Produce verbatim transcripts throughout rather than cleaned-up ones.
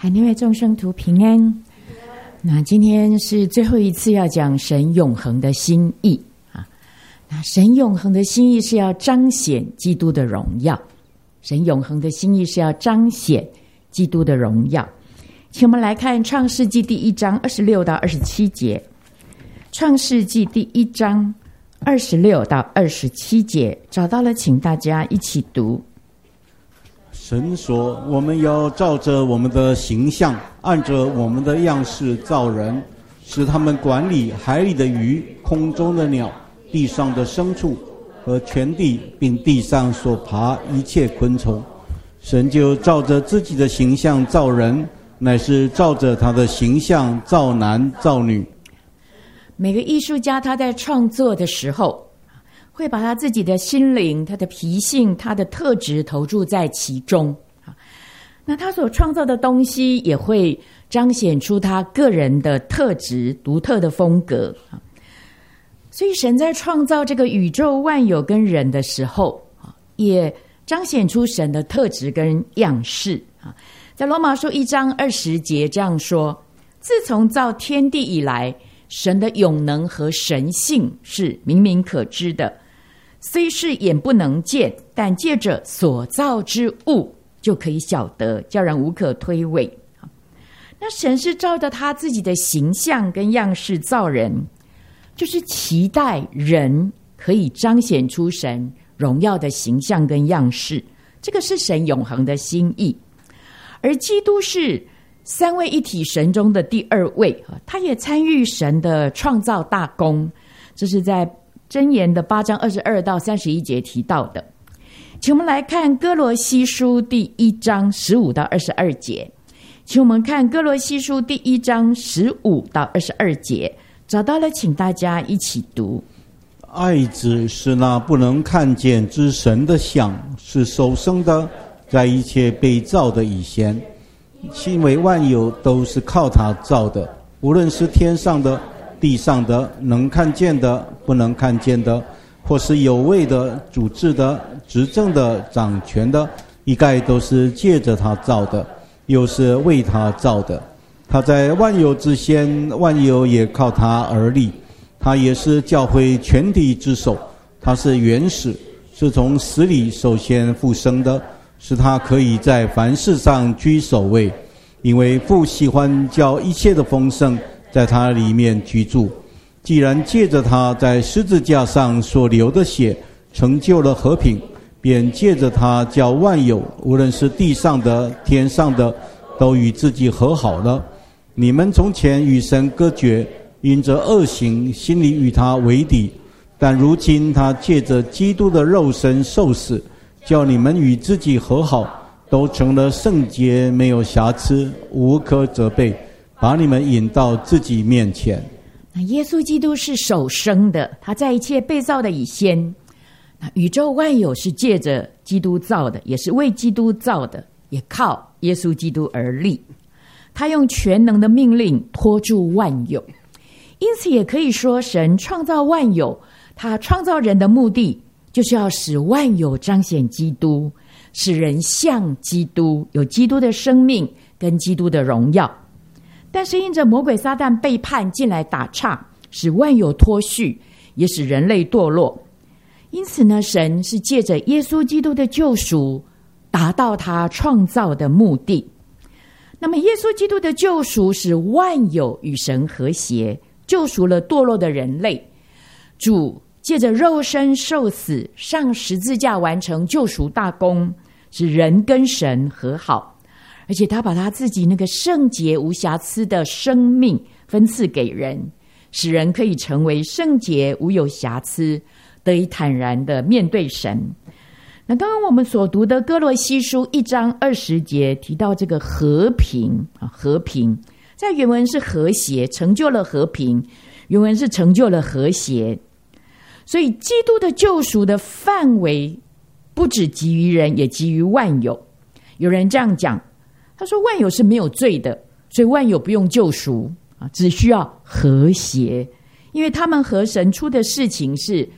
海内外众生图平安。那今天是最后一次要讲神永恒的心意啊。那神永恒的心意是要彰显基督的荣耀，神永恒的心意是要彰显基督的荣耀。请我们来看创世纪第一章二十六到二十七节。创世纪第一章二十六到二十七节，找到了请大家一起读。 神说，我们要照着我们的形象，按着我们的样式造人，使他们管理海里的鱼、空中的鸟、地上的牲畜和全地，并地上所爬一切昆虫。神就照着自己的形象造人，乃是照着他的形象造男造女。 每个艺术家他在创作的时候，会把他自己的心灵、他的脾性、他的特质投注在其中。那他所创造的东西也会彰显出他个人的特质、独特的风格。所以神在创造这个宇宙万有跟人的时候，也彰显出神的特质跟样式。在罗马书一章二十节这样说：自从造天地以来，神的永能和神性是明明可知的，虽是眼不能见，但借着所造之物就可以晓得，叫人无可推诿。那神是照着他自己的形象跟样式造人，就是期待人可以彰显出神荣耀的形象跟样式，这个是神永恒的心意。而基督是三位一体神中的第二位，他也参与神的创造大功，这是在箴言的八章二十二到三十一节提到的。请我们来看哥罗西书第一章十五到二十二节。请我们看哥罗西书第一章十五到二十二节，找到了请大家一起读。 爱子是那不能看见之神的像，是首生的，在一切被造的以前，因为万有都是靠他造的，无论是天上的、地上的，能看见的、不能看见的，或是有位的、主治的、执政的、掌权的，一概都是借着他造的，又是为他造的。他在万有之先，万有也靠他而立。他也是教会全体之首，他是原始，是从死里首先复生的，使他可以在凡事上居首位。因为父喜欢叫一切的丰盛在他里面居住。既然借着他在十字架上所流的血成就了和平，便借着他叫万有，无论是地上的、天上的，都与自己和好了。你们从前与神隔绝，因着恶行，心里与他为敌，但如今他借着基督的肉身受死，叫你们与自己和好，都成了圣洁，没有瑕疵，无可责备，把你们引到自己面前。 那耶稣基督是首生的，他在一切被造的以先。那宇宙万有是借着基督造的，也是为基督造的，也靠耶稣基督而立。他用全能的命令托住万有，因此也可以说神创造万有，他创造人的目的就是要使万有彰显基督，使人像基督，有基督的生命跟基督的荣耀。但是因着魔鬼撒旦背叛进来打岔，使万有脱序，也使人类堕落。因此呢，神是借着耶稣基督的救赎达到他创造的目的。那么耶稣基督的救赎使万有与神和谐，救赎了堕落的人类。主借着肉身受死，上十字架完成救赎大功，使人跟神和好。而且他把他自己那个圣洁无瑕疵的生命分赐给人，使人可以成为圣洁无有瑕疵，得以坦然的面对神。那刚刚我们所读的哥罗西书一章二十节提到这个和平啊，和平在原文是和谐，成就了和平，原文是成就了和谐。所以基督的救赎的范围不只给予人，也给予万有。有人这样讲，他说万有是没有罪的，所以万有不用救赎啊，只需要和谐，因为他们和神出的事情是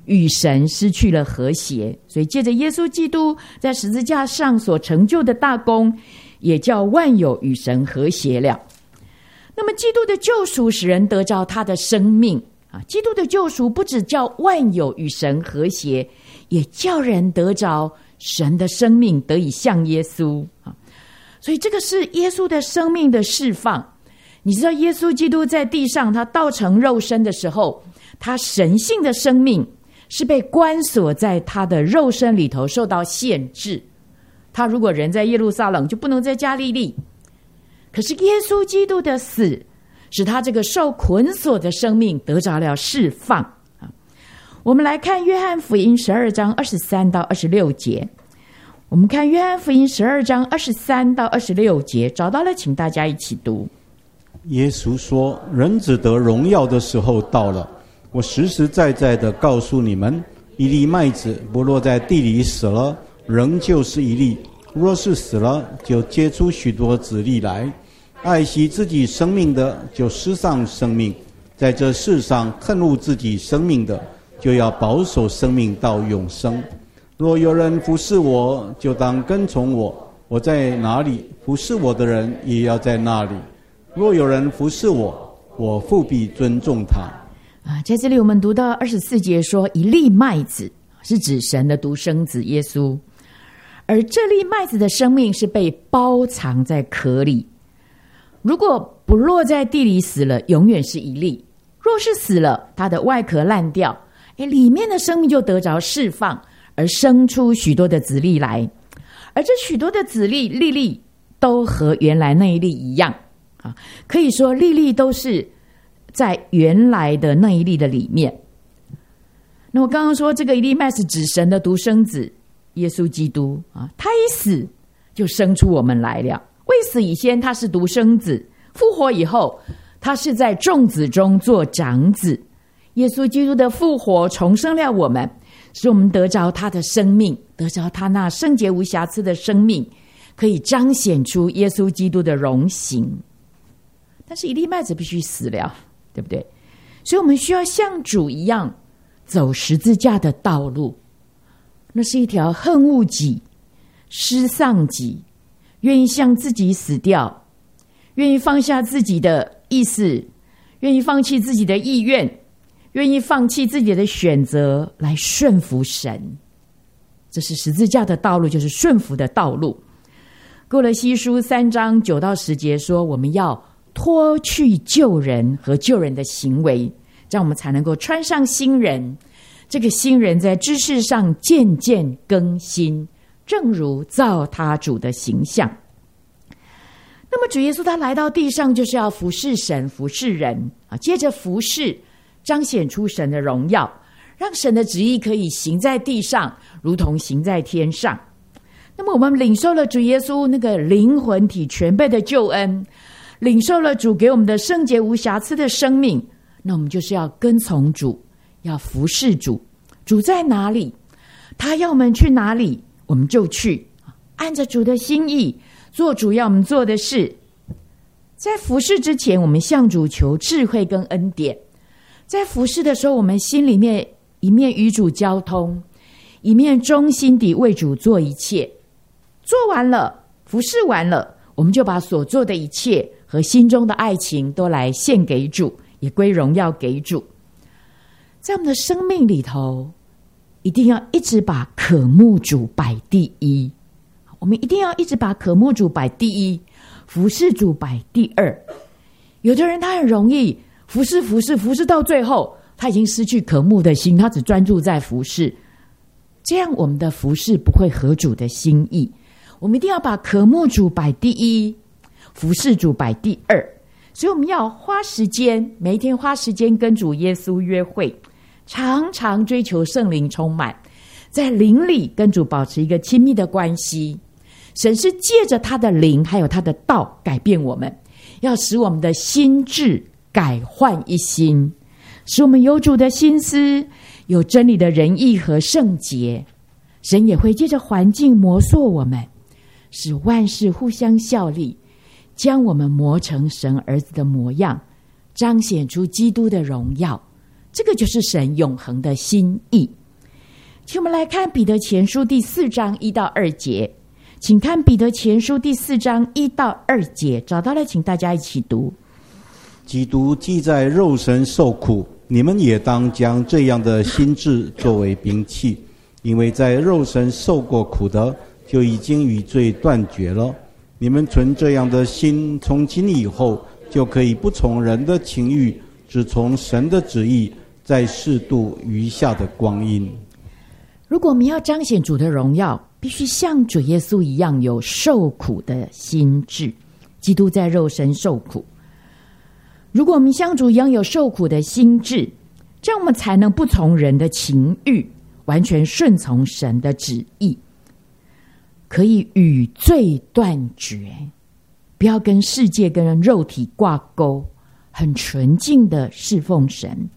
与神失去了和谐，所以借着耶稣基督在十字架上所成就的大功，也叫万有与神和谐了。那么基督的救赎使人得着他的生命啊，基督的救赎不只叫万有与神和谐，也叫人得着神的生命，得以像耶稣啊。所以这个是耶稣的生命的释放。你知道耶稣基督在地上他道成肉身的时候，他神性的生命是被关锁在他的肉身里头，受到限制。他如果人在耶路撒冷，就不能在加利利。可是耶稣基督的死使他这个受捆锁的生命得着了释放。我们来看约翰福音十二章二十三到二十六节。我们看约翰福音十二章二十三到二十六节，找到了请大家一起读。 耶稣说，人子得荣耀的时候到了，我实实在在的告诉你们，一粒麦子不落在地里死了，仍旧是一粒；若是死了，就结出许多子粒来。爱惜自己生命的，就失丧生命；在这世上恨恶自己生命的，就要保守生命到永生。若有人服侍我，就当跟从我；我在哪里，服侍我的人也要在那里。若有人服侍我，我父必尊重他。 啊，在这里我们读到二十四节说，一粒麦子是指神的独生子耶稣，而这粒麦子的生命是被包藏在壳里。如果不落在地里死了，永远是一粒；若是死了，它的外壳烂掉，诶，里面的生命就得着释放，而生出许多的子粒来。而这许多的子粒，粒粒都和原来那一粒一样啊，可以说粒粒都是在原来的那一粒的里面。那我刚刚说这个一粒麦是指神的独生子耶稣基督啊，他一死就生出我们来了。未死以先他是独生子，复活以后他是在众子中做长子。耶稣基督的复活重生了我们，使我们得着他的生命，得着他那圣洁无瑕疵的生命，可以彰显出耶稣基督的荣形。但是一粒麦子必须死了，对不对？所以我们需要像主一样走十字架的道路，那是一条恨恶己、失丧己，愿意向自己死掉，愿意放下自己的意思，愿意放弃自己的意愿，愿意放弃自己的选择来顺服神。这是十字架的道路，就是顺服的道路。哥罗西书三章九到十节说，我们要脱去旧人和旧人的行为，这样我们才能够穿上新人。这个新人在知识上渐渐更新，正如造他主的形象。那么主耶稣他来到地上，就是要服侍神，服侍人啊，接着服侍彰显出神的荣耀，让神的旨意可以行在地上，如同行在天上。那么我们领受了主耶稣那个灵魂体全备的救恩，领受了主给我们的圣洁无瑕疵的生命，那我们就是要跟从主，要服侍主。主在哪里，他要我们去哪里，我们就去，按着主的心意做主要我们做的事。在服侍之前，我们向主求智慧跟恩典。在服侍的时候，我们心里面一面与主交通，一面忠心地为主做一切。做完了，服侍完了，我们就把所做的一切和心中的爱情都来献给主，也归荣耀给主。在我们的生命里头，一定要一直把渴慕主摆第一。我们一定要一直把渴慕主摆第一，服侍主摆第二。有的人他很容易服侍服侍服侍到最后，他已经失去渴慕的心，他只专注在服侍，这样我们的服侍不会合主的心意。我们一定要把渴慕主摆第一，服侍主摆第二。所以我们要花时间，每一天花时间跟主耶稣约会，常常追求圣灵充满，在灵里跟主保持一个亲密的关系。神是借着他的灵还有他的道改变我们，要使我们的心智改换一新，使我们有主的心思，有真理的仁义和圣洁。神也会借着环境磨塑我们，使万事互相效力，将我们磨成神儿子的模样，彰显出基督的荣耀。这个就是神永恒的心意。 请我们来看彼得前书第四章一到二节，请看彼得前书第四章一到二节，找到了请大家一起读。 基督既在肉身受苦，你们也当将这样的心志作为兵器，因为在肉身受过苦的，就已经与罪断绝了。你们存这样的心，从今以后就可以不从人的情欲，只从神的旨意，在世度余下的光阴。 如果我们要彰显主的荣耀，必须像主耶稣一样有受苦的心志。基督在肉身受苦，如果我们像主一样有受苦的心志，这样我们才能不从人的情欲，完全顺从神的旨意，可以与罪断绝，不要跟世界跟肉体挂钩，很纯净的侍奉神。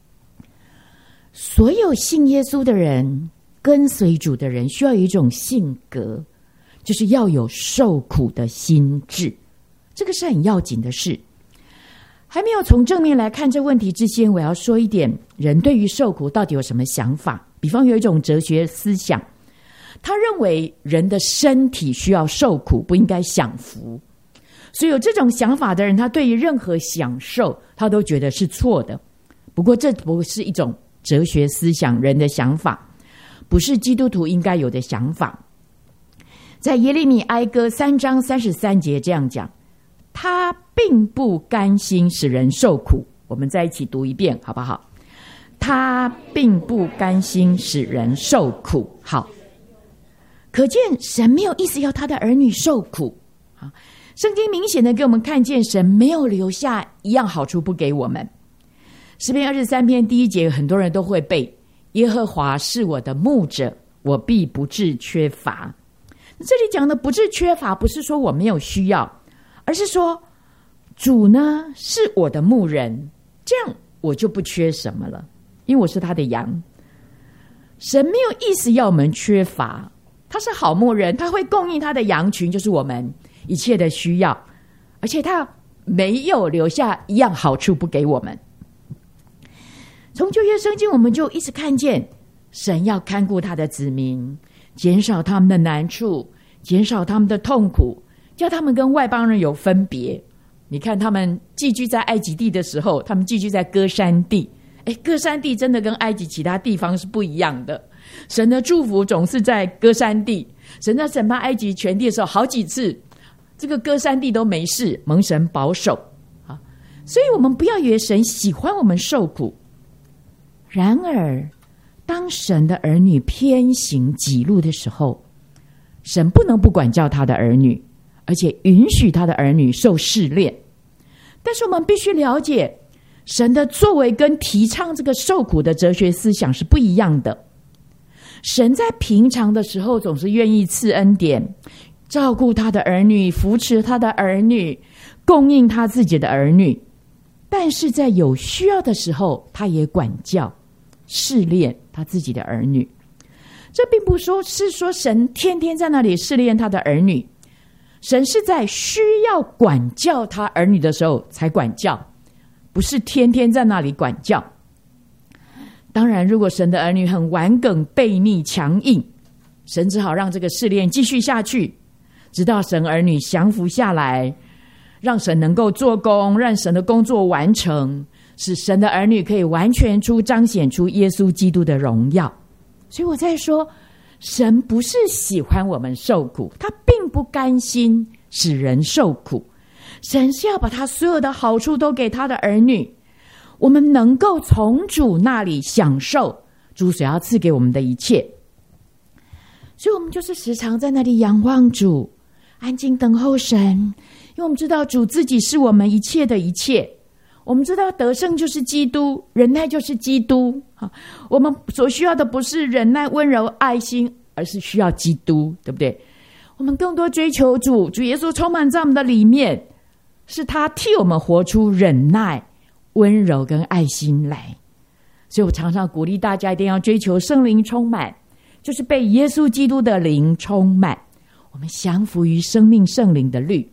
所有信耶稣的人，跟随主的人，需要有一种性格，就是要有受苦的心志，这个是很要紧的事。还没有从正面来看这问题之前，我要说一点，人对于受苦到底有什么想法。比方有一种哲学思想，他认为人的身体需要受苦，不应该享福。所以有这种想法的人，他对于任何享受他都觉得是错的。不过这不是一种哲学思想，人的想法不是基督徒应该有的想法。在耶利米哀歌三章三十三节这样讲，他并不甘心使人受苦。我们再一起读一遍好不好？他并不甘心使人受苦。好，可见神没有意思要他的儿女受苦。好，圣经明显的给我们看见神没有留下一样好处不给我们。诗篇二十三篇第一节很多人都会背，耶和华是我的牧者，我必不致缺乏。这里讲的不致缺乏，不是说我没有需要，而是说主呢是我的牧人，这样我就不缺什么了，因为我是他的羊。神没有意思要我们缺乏，他是好牧人，他会供应他的羊群，就是我们一切的需要，而且他没有留下一样好处不给我们。从旧约圣经我们就一直看见神要看顾他的子民，减少他们的难处，减少他们的痛苦，叫他们跟外邦人有分别。你看他们寄居在埃及地的时候，他们寄居在歌珊地，诶，歌珊地真的跟埃及其他地方是不一样的。神的祝福总是在歌珊地，神在审判埃及全地的时候，好几次这个歌珊地都没事，蒙神保守啊。所以我们不要以为神喜欢我们受苦，然而当神的儿女偏行己路的时候，神不能不管教他的儿女，而且允许他的儿女受试炼。但是我们必须了解，神的作为跟提倡这个受苦的哲学思想是不一样的。神在平常的时候总是愿意赐恩典，照顾他的儿女，扶持他的儿女，供应他自己的儿女。但是在有需要的时候，他也管教试炼他自己的儿女。这并不说是说神天天在那里试炼他的儿女，神是在需要管教他儿女的时候才管教，不是天天在那里管教。当然如果神的儿女很顽梗悖逆强硬，神只好让这个试炼继续下去，直到神儿女降服下来，让神能够做工，让神的工作完成，使神的儿女可以完全出彰显出耶稣基督的荣耀。所以我在说，神不是喜欢我们受苦，他并不甘心使人受苦，神是要把他所有的好处都给他的儿女，我们能够从主那里享受主所要赐给我们的一切。所以我们就是时常在那里仰望主，安静等候神，因为我们知道主自己是我们一切的一切，我们知道得胜就是基督，忍耐就是基督。我们所需要的不是忍耐、温柔、爱心，而是需要基督，对不对？我们更多追求主，主耶稣充满在我们的里面，是他替我们活出忍耐、温柔跟爱心来。所以我常常鼓励大家一定要追求圣灵充满，就是被耶稣基督的灵充满，我们降服于生命圣灵的律。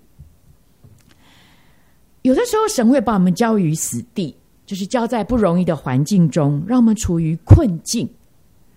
有的时候神会把我们交于死地，就是交在不容易的环境中，让我们处于困境。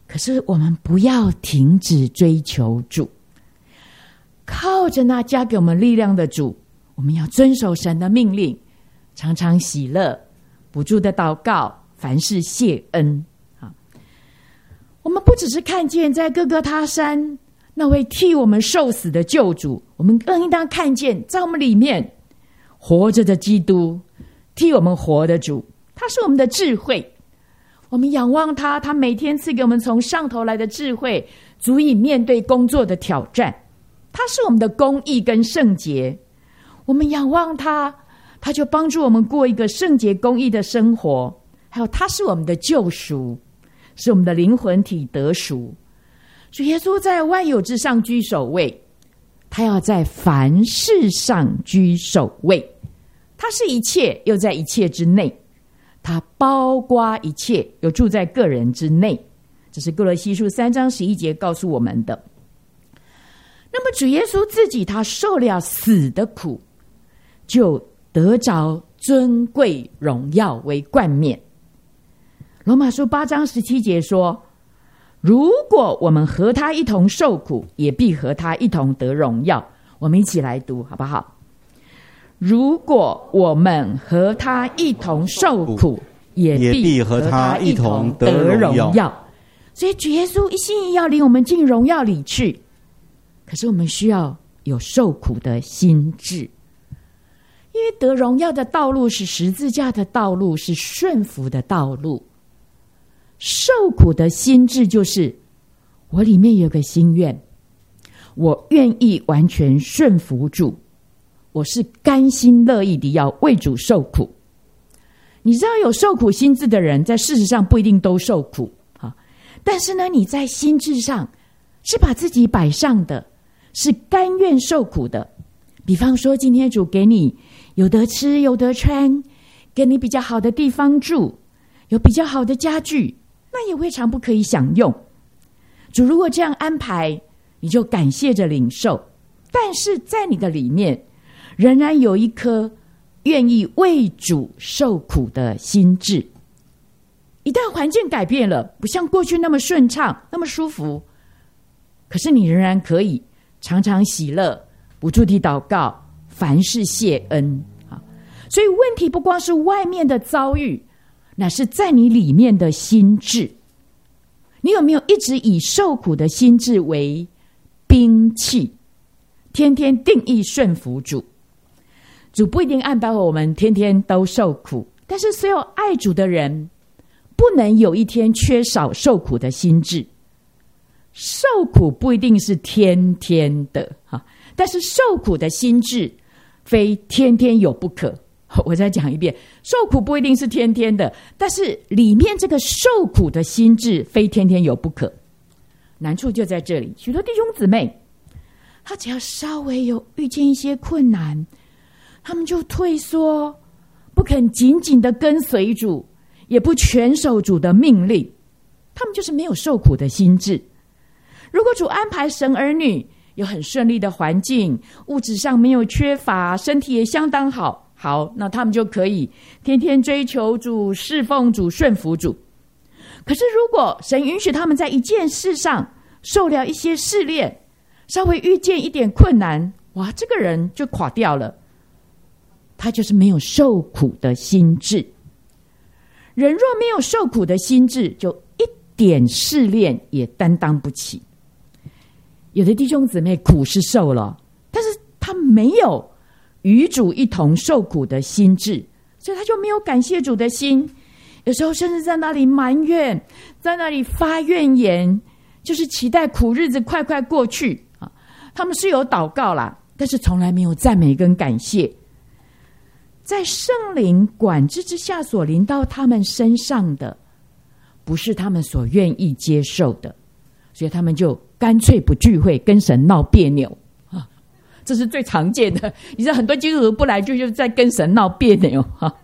可是我们不要停止追求主，靠着那加给我们力量的主，我们要遵守神的命令，常常喜乐，不住的祷告，凡事谢恩。我们不只是看见在各各他山那位替我们受死的救主，我们更应当看见在我们里面活着的基督，替我们活的主，他是我们的智慧。我们仰望他，他每天赐给我们从上头来的智慧，足以面对工作的挑战。他是我们的公义跟圣洁，我们仰望他，他就帮助我们过一个圣洁公义的生活。还有他是我们的救赎，是我们的灵魂体得赎。主耶稣在万有之上居首位，他要在凡事上居首位。他是一切，又在一切之内，他包括一切，又住在个人之内。这是哥罗西书三章十一节告诉我们的。那么主耶稣自己他受了死的苦，就得着尊贵荣耀为冠冕。罗马书八章十七节说，如果我们和他一同受苦，也必和他一同得荣耀。我们一起来读好不好？如果我们和他一同受苦，也必和他一同得荣耀。所以主耶稣一心一意要领我们进荣耀里去，可是我们需要有受苦的心志，因为得荣耀的道路是十字架的道路，是顺服的道路。受苦的心志就是我里面有个心愿，我愿意完全顺服主，我是甘心乐意的要为主受苦。你知道有受苦心志的人在事实上不一定都受苦，但是呢，你在心志上是把自己摆上的，是甘愿受苦的。比方说今天主给你有得吃有得穿，给你比较好的地方住，有比较好的家具，那也未尝不可以享用。主如果这样安排，你就感谢着领受，但是在你的里面仍然有一颗愿意为主受苦的心志。一旦环境改变了，不像过去那么顺畅那么舒服，可是你仍然可以常常喜乐，不住地祷告，凡事谢恩。所以问题不光是外面的遭遇，乃是在你里面的心志。你有没有一直以受苦的心志为兵器，天天定义顺服主？主不一定安排我们天天都受苦，但是所有爱主的人不能有一天缺少受苦的心志。受苦不一定是天天的，但是受苦的心志非天天有不可。我再讲一遍，受苦不一定是天天的，但是里面这个受苦的心志非天天有不可。难处就在这里，许多弟兄姊妹他只要稍微有遇见一些困难，他们就退缩，不肯紧紧的跟随主，也不全守主的命令，他们就是没有受苦的心志。如果主安排神儿女有很顺利的环境，物质上没有缺乏，身体也相当好，好，那他们就可以天天追求主，侍奉主，顺服主。可是如果神允许他们在一件事上受了一些试炼，稍微遇见一点困难，哇，这个人就垮掉了，他就是没有受苦的心志。人若没有受苦的心志，就一点试炼也担当不起。有的弟兄姊妹苦是受了，但是他没有与主一同受苦的心志，所以他就没有感谢主的心。有时候甚至在那里埋怨，在那里发怨言，就是期待苦日子快快过去。他们是有祷告啦，但是从来没有赞美跟感谢。在圣灵管制之下所临到他们身上的，不是他们所愿意接受的，所以他们就干脆不聚会，跟神闹别扭。这是最常见的，你知道很多基督徒不来就是在跟神闹别扭。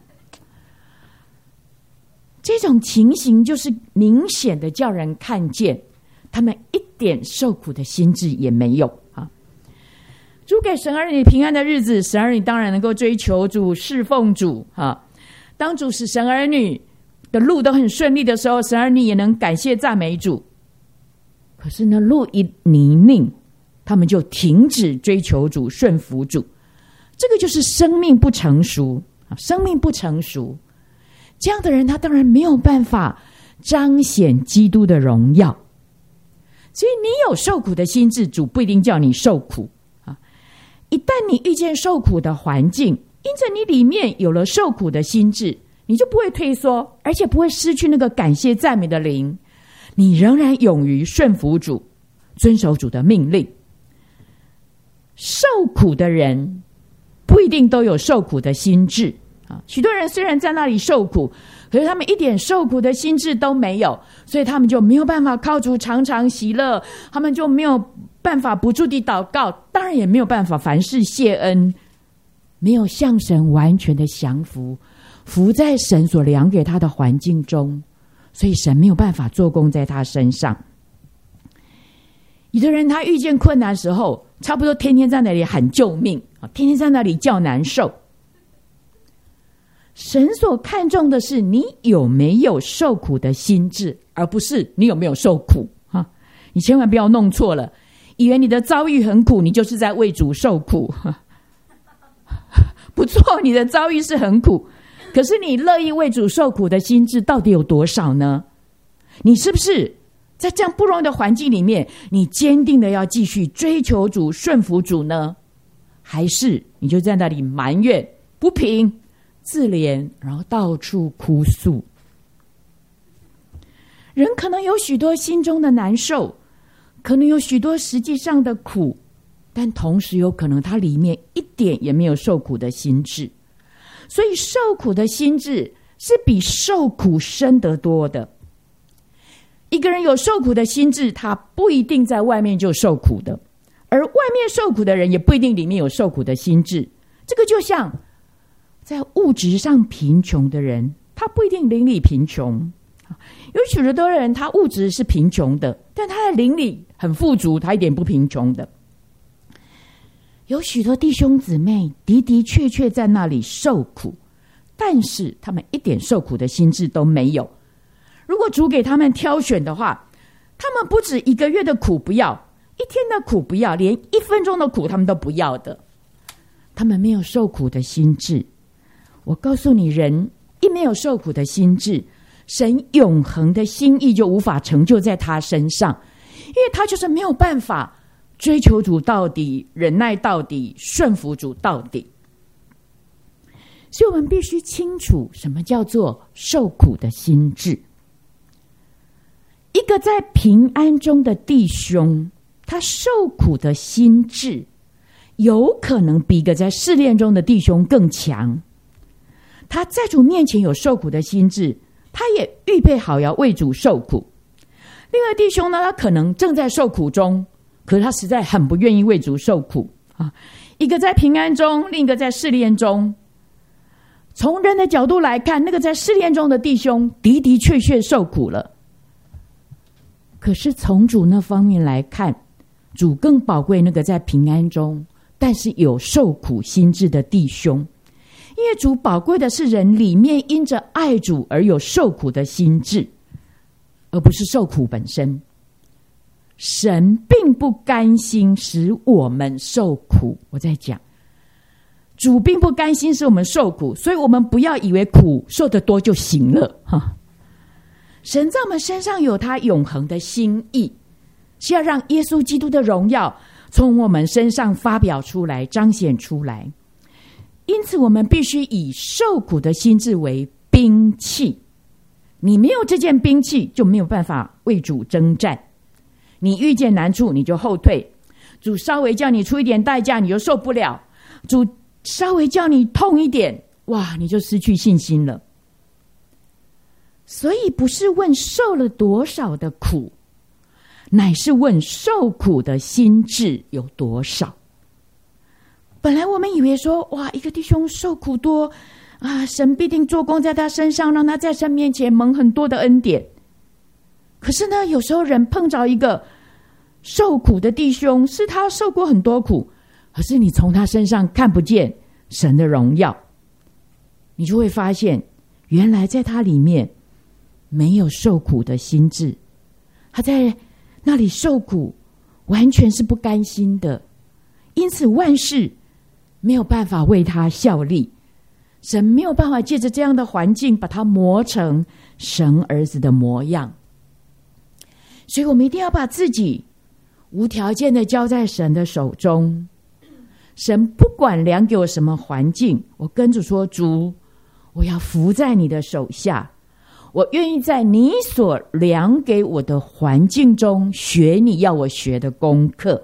这种情形就是明显的叫人看见他们一点受苦的心志也没有。主给神儿女平安的日子，神儿女当然能够追求主，侍奉主。当主使神儿女的路都很顺利的时候，神儿女也能感谢赞美主。 可是呢，路一泥泞，他们就停止追求主、顺服主。这个就是生命不成熟，生命不成熟。这样的人，他当然没有办法彰显基督的荣耀。所以你有受苦的心志，主不一定叫你受苦啊。一旦你遇见受苦的环境，因着你里面有了受苦的心志，你就不会退缩，而且不会失去那个感谢赞美的灵。你仍然勇于顺服主，遵守主的命令。受苦的人不一定都有受苦的心志啊。许多人虽然在那里受苦，可是他们一点受苦的心志都没有，所以他们就没有办法靠主常常喜乐，他们就没有办法不住地祷告，当然也没有办法凡事谢恩，没有向神完全的降服，服在神所量给他的环境中，所以神没有办法做工在他身上。有的人他遇见困难的时候，差不多天天在那里喊救命，天天在那里叫难受。神所看重的是你有没有受苦的心志，而不是你有没有受苦。你千万不要弄错了，以为你的遭遇很苦，你就是在为主受苦。不错，你的遭遇是很苦，可是你乐意为主受苦的心志到底有多少呢？你是不是在这样不容易的环境里面，你坚定的要继续追求主、顺服主呢？还是你就在那里埋怨、不平、自怜，然后到处哭诉？人可能有许多心中的难受，可能有许多实际上的苦，但同时有可能他里面一点也没有受苦的心志。所以受苦的心志是比受苦深得多的。一个人有受苦的心志，他不一定在外面就受苦的，而外面受苦的人也不一定里面有受苦的心志。这个就像在物质上贫穷的人，他不一定灵里贫穷。有许多人他物质是贫穷的，但他的灵里很富足，他一点不贫穷的。有许多弟兄姊妹的的确确在那里受苦，但是他们一点受苦的心志都没有。如果主给他们挑选的话，他们不止一个月的苦不要，一天的苦不要，连一分钟的苦他们都不要的。他们没有受苦的心志。我告诉你，人一没有受苦的心志，神永恒的心意就无法成就在他身上，因为他就是没有办法追求主到底，忍耐到底，顺服主到底。所以我们必须清楚什么叫做受苦的心志。一个在平安中的弟兄，他受苦的心志有可能比一个在试炼中的弟兄更强。他在主面前有受苦的心志，他也预备好要为主受苦。另外弟兄呢，他可能正在受苦中，可是他实在很不愿意为主受苦啊。一个在平安中，另一个在试炼中。从人的角度来看，那个在试炼中的弟兄的的确确受苦了，可是从主那方面来看，主更宝贵那个在平安中但是有受苦心志的弟兄。因为主宝贵的是人里面因着爱主而有受苦的心志，而不是受苦本身。神并不甘心使我们受苦，我在讲主并不甘心使我们受苦，所以我们不要以为苦受得多就行了哈。神在我们身上有他永恒的心意，是要让耶稣基督的荣耀从我们身上发表出来，彰显出来。因此我们必须以受苦的心志为兵器。你没有这件兵器，就没有办法为主征战。你遇见难处，你就后退。主稍微叫你出一点代价，你就受不了。主稍微叫你痛一点，哇，你就失去信心了。所以不是问受了多少的苦，乃是问受苦的心志有多少。本来我们以为说，哇，一个弟兄受苦多啊，神必定做工在他身上，让他在神面前蒙很多的恩典。可是呢，有时候人碰着一个受苦的弟兄，是他受过很多苦，可是你从他身上看不见神的荣耀，你就会发现，原来在他里面没有受苦的心志。他在那里受苦，完全是不甘心的，因此万事没有办法为他效力。神没有办法借着这样的环境把他磨成神儿子的模样。所以我们一定要把自己无条件的交在神的手中。神不管量给我什么环境，我跟主说，主，我要服在你的手下，我愿意在你所量给我的环境中学你要我学的功课。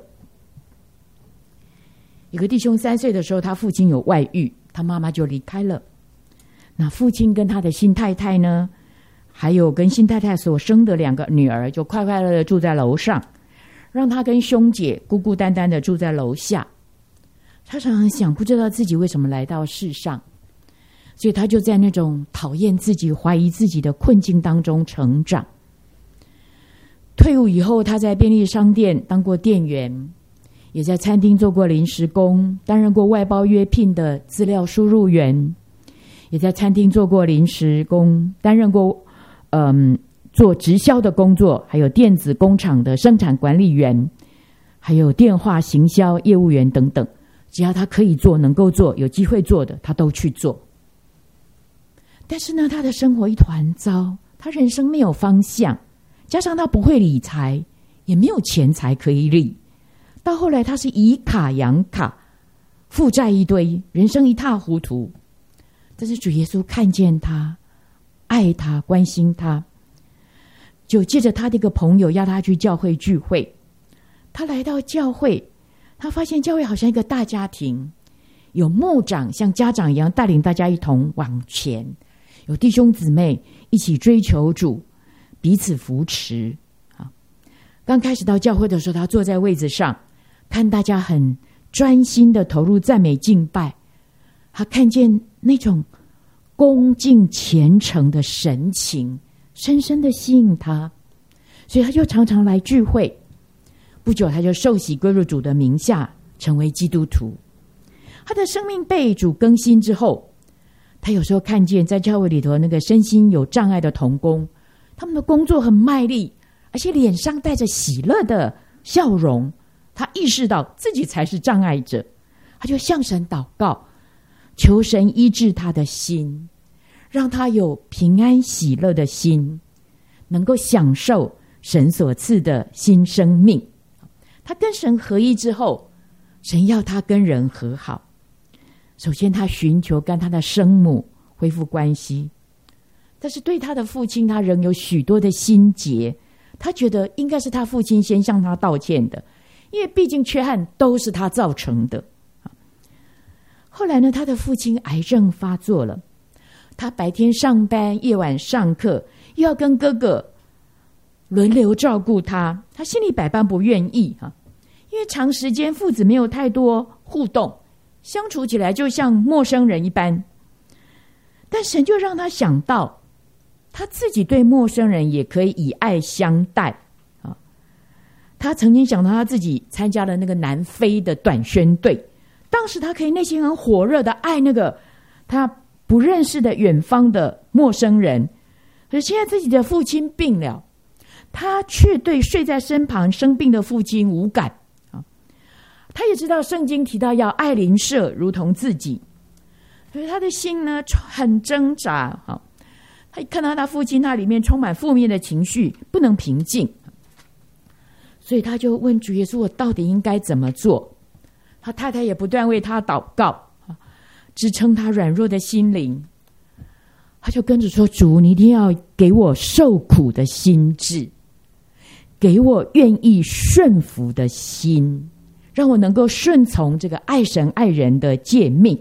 有个弟兄三岁的时候，他父亲有外遇，他妈妈就离开了。那父亲跟他的新太太呢，还有跟新太太所生的两个女儿，就快快乐乐住在楼上，让他跟兄姐孤孤单单的住在楼下。他常常想，不知道自己为什么来到世上，所以他就在那种讨厌自己、怀疑自己的困境当中成长。退伍以后，他在便利商店当过店员，也在餐厅做过临时工，担任过外包约聘的资料输入员，也在餐厅做过临时工，担任过嗯做直销的工作，还有电子工厂的生产管理员，还有电话行销业务员等等。只要他可以做、能够做、有机会做的，他都去做。但是呢，他的生活一团糟，他人生没有方向，加上他不会理财，也没有钱财可以理。到后来，他是以卡养卡，负债一堆，人生一塌糊涂。但是主耶稣看见他，爱他，关心他，就借着他的一个朋友，要他去教会聚会。他来到教会，他发现教会好像一个大家庭，有牧长像家长一样带领大家一同往前，有弟兄姊妹一起追求主，彼此扶持。刚开始到教会的时候，他坐在位子上，看大家很专心的投入赞美敬拜，他看见那种恭敬虔诚的神情，深深的吸引他，所以他就常常来聚会。不久他就受洗归入主的名下，成为基督徒。他的生命被主更新之后，他有时候看见在教会里头那个身心有障碍的同工，他们的工作很卖力，而且脸上带着喜乐的笑容，他意识到自己才是障碍者，他就向神祷告，求神医治他的心，让他有平安喜乐的心，能够享受神所赐的新生命。他跟神合一之后，神要他跟人和好。首先他寻求跟他的生母恢复关系，但是对他的父亲，他仍有许多的心结，他觉得应该是他父亲先向他道歉的，因为毕竟缺憾都是他造成的。后来呢，他的父亲癌症发作了，他白天上班，夜晚上课，又要跟哥哥轮流照顾他，他心里百般不愿意哈，因为长时间父子没有太多互动，相处起来就像陌生人一般。但神就让他想到，他自己对陌生人也可以以爱相待啊。他曾经想到他自己参加了那个南非的短宣队，当时他可以内心很火热的爱那个他不认识的远方的陌生人，可是现在自己的父亲病了，他却对睡在身旁生病的父亲无感啊。他也知道圣经提到要爱邻舍如同自己，所以他的心呢很挣扎啊。他看到他父亲那里面充满负面的情绪，不能平静，所以他就问主耶稣，我到底应该怎么做？他太太也不断为他祷告，支撑他软弱的心灵。他就跟着说，主，你一定要给我受苦的心志，给我愿意顺服的心，让我能够顺从这个爱神爱人的诫命。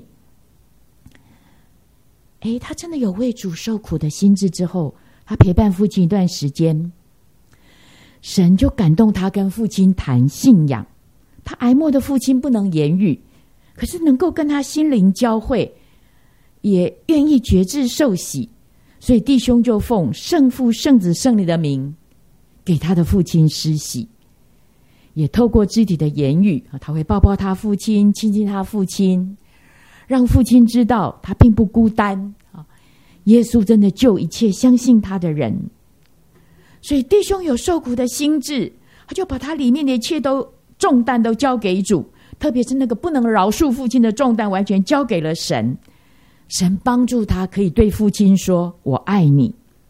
诶，他真的有为主受苦的心志之后，他陪伴父亲一段时间，神就感动他跟父亲谈信仰。他癌末的父亲不能言语，可是能够跟他心灵交汇，也愿意决志受洗，所以弟兄就奉圣父圣子圣灵的名给他的父亲施洗，也透过肢体的言语，他会抱抱他父亲，亲亲他父亲，让父亲知道他并不孤单，耶稣真的救一切相信他的人。所以弟兄有受苦的心志， 他就把他里面的一切都重担都交给主，特别是那个不能饶恕父亲的重担完全交给了神。神帮助他可以对父亲说，我爱你。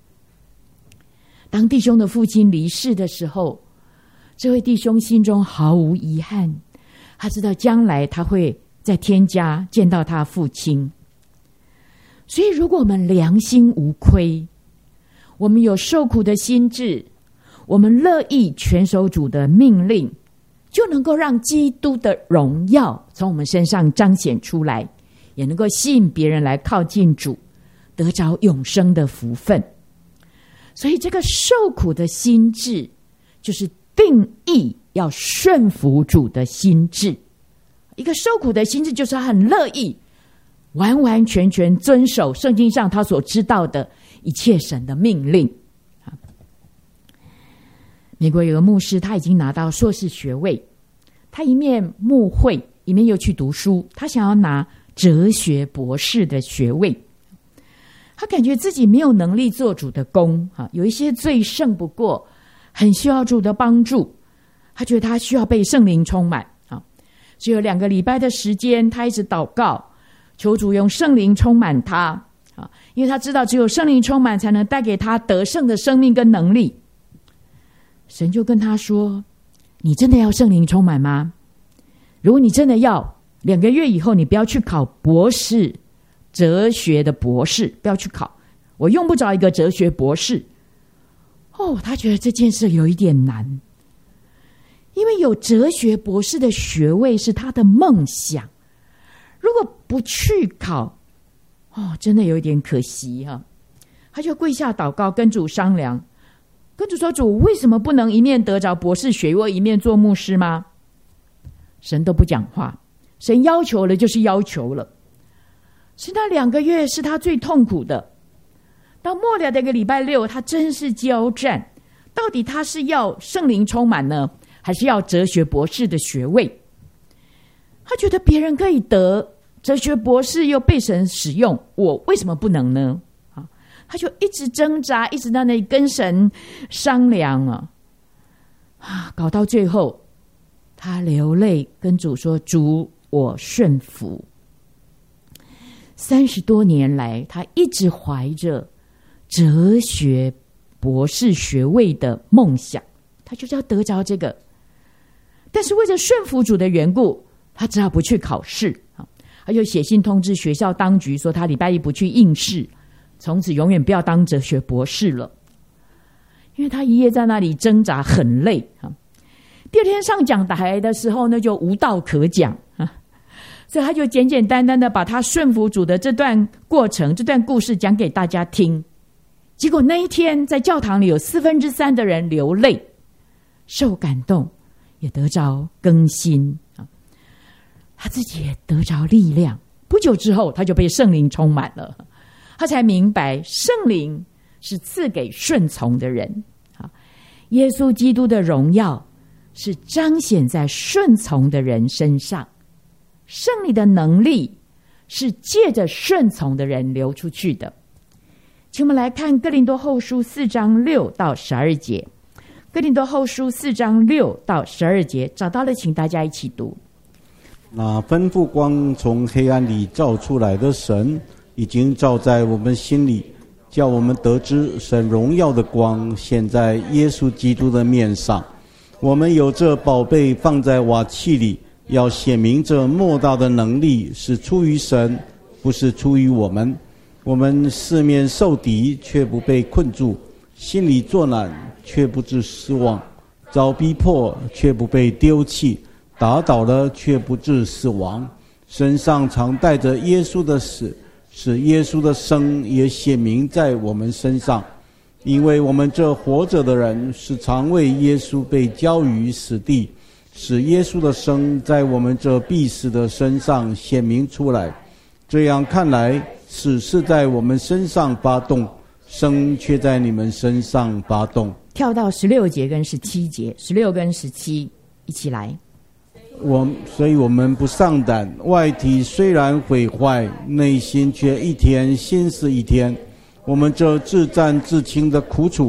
当弟兄的父亲离世的时候，这位弟兄心中毫无遗憾，他知道将来他会在天家见到他父亲。所以如果我们良心无亏，我们有受苦的心志，我们乐意全守主的命令，就能够让基督的荣耀从我们身上彰显出来，也能够吸引别人来靠近主，得着永生的福分。所以这个受苦的心志，就是定义要顺服主的心志。一个受苦的心志，就是他很乐意完完全全遵守圣经上他所知道的一切神的命令。美国有个牧师，他已经拿到硕士学位，他一面牧会，一面又去读书，他想要拿哲学博士的学位。他感觉自己没有能力做主的工，有一些罪胜不过，很需要主的帮助。他觉得他需要被圣灵充满，只有两个礼拜的时间，他一直祷告，求主用圣灵充满他，因为他知道只有圣灵充满才能带给他得胜的生命跟能力。神就跟他说，你真的要圣灵充满吗？如果你真的要，两个月以后你不要去考博士，哲学的博士，不要去考，我用不着一个哲学博士。哦，他觉得这件事有一点难，因为有哲学博士的学位是他的梦想，如果不去考，哦，真的有一点可惜哈。他就跪下祷告，跟主商量，跟主说，主为什么不能一面得着博士学位，一面做牧师吗？神都不讲话，神要求了就是要求了。是那两个月是他最痛苦的，到末了的一个礼拜六，他真是交战，到底他是要圣灵充满呢，还是要哲学博士的学位？他觉得别人可以得哲学博士又被神使用，我为什么不能呢？啊，他就一直挣扎，一直在那里跟神商量啊，啊，搞到最后，他流泪跟主说：“主，我顺服。”三十多年来，他一直怀着哲学博士学位的梦想，他就是要得着这个。但是为了顺服主的缘故，他只好不去考试，他就写信通知学校当局说，他礼拜一不去应试，从此永远不要当哲学博士了。因为他一夜在那里挣扎，很累。第二天上讲台的时候呢，就无道可讲，所以他就简简单单的把他顺服主的这段过程、这段故事讲给大家听。结果那一天在教堂里有四分之三的人流泪，受感动，也得着更新，他自己也得着力量。不久之后，他就被圣灵充满了，他才明白圣灵是赐给顺从的人。耶稣基督的荣耀是彰显在顺从的人身上，圣灵的能力是借着顺从的人流出去的。请我们来看哥林多后书四章六到十二节。哥林多后书四章六到十二节，找到了请大家一起读。 那吩咐光从黑暗里照出来的神，已经照在我们心里，叫我们得知神荣耀的光显在耶稣基督的面上。我们有这宝贝放在瓦器里，要显明这莫大的能力是出于神，不是出于我们。我们四面受敌，却不被困住；心里作难，却不致失望；遭逼迫，却不被丢弃；打倒了，却不致死亡。身上常带着耶稣的死，使耶稣的生也显明在我们身上。因为我们这活着的人，是常为耶稣被交于死地，使耶稣的生在我们这必死的身上显明出来。这样看来，死是在我们身上发动，生却在你们身上发动。 跳到十六节跟十七节，十六跟十七一起来。 我所以我们不丧胆，外体虽然毁坏，内心却一天心思一天。我们这自战自清的苦楚，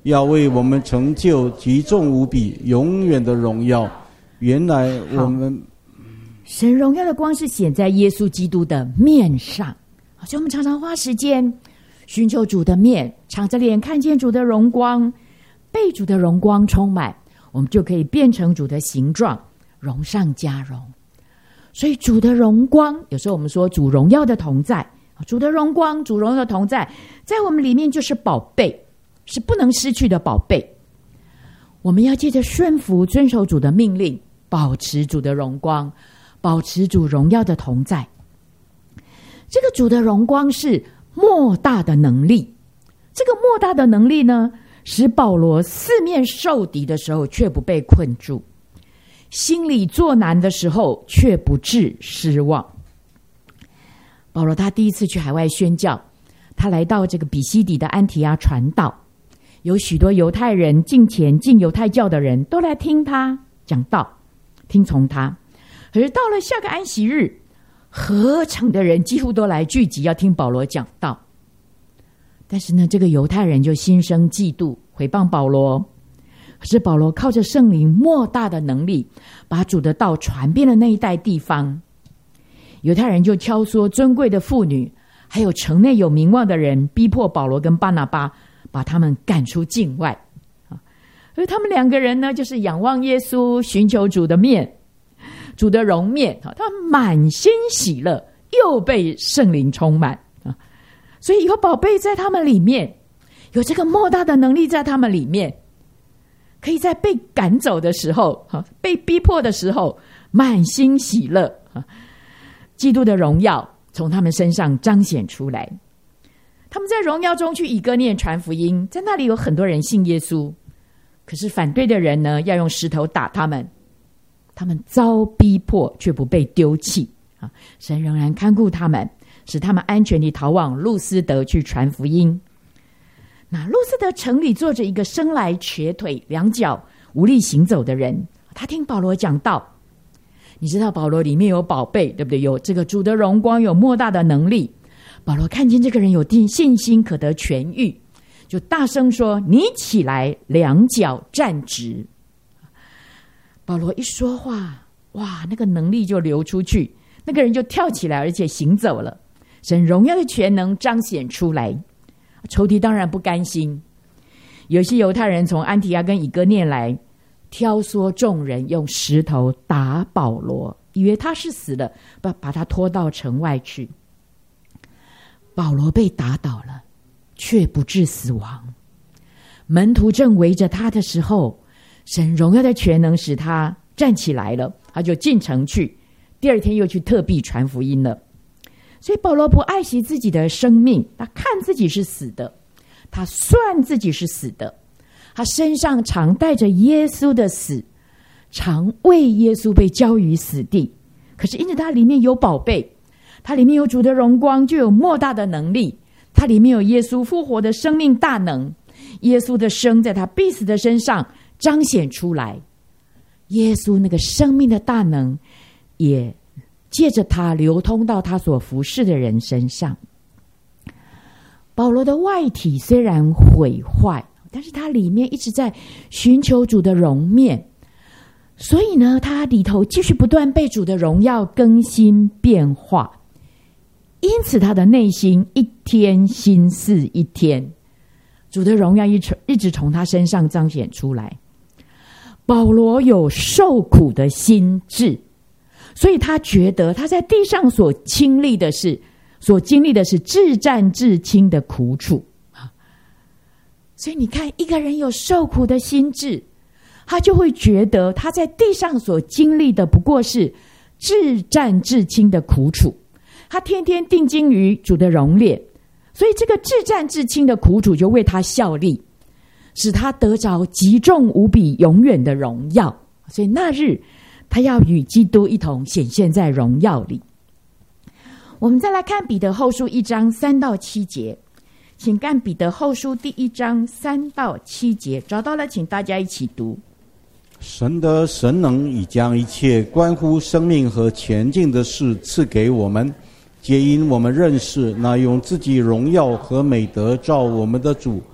要为我们成就极重无比、永远的荣耀。原来我们神荣耀的光是显在耶稣基督的面上，所以我们常常花时间寻求主的面，敞着脸看见主的荣光，被主的荣光充满，我们就可以变成主的形状，荣上加荣。所以主的荣光，有时候我们说主荣耀的同在，主的荣光，主荣耀的同在，在我们里面就是宝贝，是不能失去的宝贝。我们要借着顺服遵守主的命令，保持主的荣光，保持主荣耀的同在。这个主的荣光是莫大的能力，这个莫大的能力呢，使保罗四面受敌的时候却不被困住，心里作难的时候却不致失望。保罗他第一次去海外宣教，他来到这个比西底的安提阿传道，有许多犹太人敬虔进犹太教的人都来听他讲道，听从他。可是到了下个安息日，合场的人几乎都来聚集要听保罗讲道。但是呢，这个犹太人就心生嫉妒，毁谤保罗。可是保罗靠着圣灵莫大的能力，把主的道传遍了那一带地方。犹太人就挑唆尊贵的妇女，还有城内有名望的人，逼迫保罗跟巴拿巴，把他们赶出境外。而他们两个人呢，就是仰望耶稣，寻求主的面，主的容面，他们满心喜乐，又被圣灵充满。所以有宝贝在他们里面，有这个莫大的能力在他们里面，可以在被赶走的时候，被逼迫的时候，满心喜乐。基督的荣耀从他们身上彰显出来。他们在荣耀中去以哥念传福音，在那里有很多人信耶稣。可是反对的人呢，要用石头打他们，他们遭逼迫却不被丢弃。神仍然看顾他们，使他们安全地逃往路斯德去传福音。那路斯德城里坐着一个生来瘸腿、两脚无力行走的人，他听保罗讲道。你知道保罗里面有宝贝，对不对？有这个主的荣光，有莫大的能力。保罗看见这个人有信心可得痊愈，就大声说：你起来，两脚站直。保罗一说话，哇，那个能力就流出去，那个人就跳起来，而且行走了。神荣耀的全能彰显出来。仇敌当然不甘心，有些犹太人从安提阿跟以哥念来，挑唆众人用石头打保罗，以为他是死了，把把他拖到城外去。保罗被打倒了，却不致死亡。门徒正围着他的时候，神荣耀的全能使他站起来了，他就进城去，第二天又去特庇传福音了。所以保罗不爱惜自己的生命，他看自己是死的，他算自己是死的，他身上常带着耶稣的死，常为耶稣被交于死地。可是因为他里面有宝贝，他里面有主的荣光，就有莫大的能力，他里面有耶稣复活的生命大能，耶稣的生在他必死的身上彰显出来，耶稣那个生命的大能也借着他流通到他所服侍的人身上。保罗的外体虽然毁坏，但是他里面一直在寻求主的容面，所以呢，他里头继续不断被主的荣耀更新变化，因此他的内心一天新似一天，主的荣耀一直一直从他身上彰显出来。保罗有受苦的心志，所以他觉得他在地上所经历的是所经历的是至战至轻的苦楚。所以你看，一个人有受苦的心志，他就会觉得他在地上所经历的不过是至战至轻的苦楚，他天天定睛于主的荣烈，所以这个至战至轻的苦楚就为他效力，使他得着极重无比永远的荣耀。所以那日他要与基督一同显现在荣耀里。我们再来看彼得后书一章三到七节，请看彼得后书第一章三到七节，找到了请大家一起读。 神的神能已将一切关乎生命和前进的事赐给我们，皆因我们认识那用自己荣耀和美德照我们的主，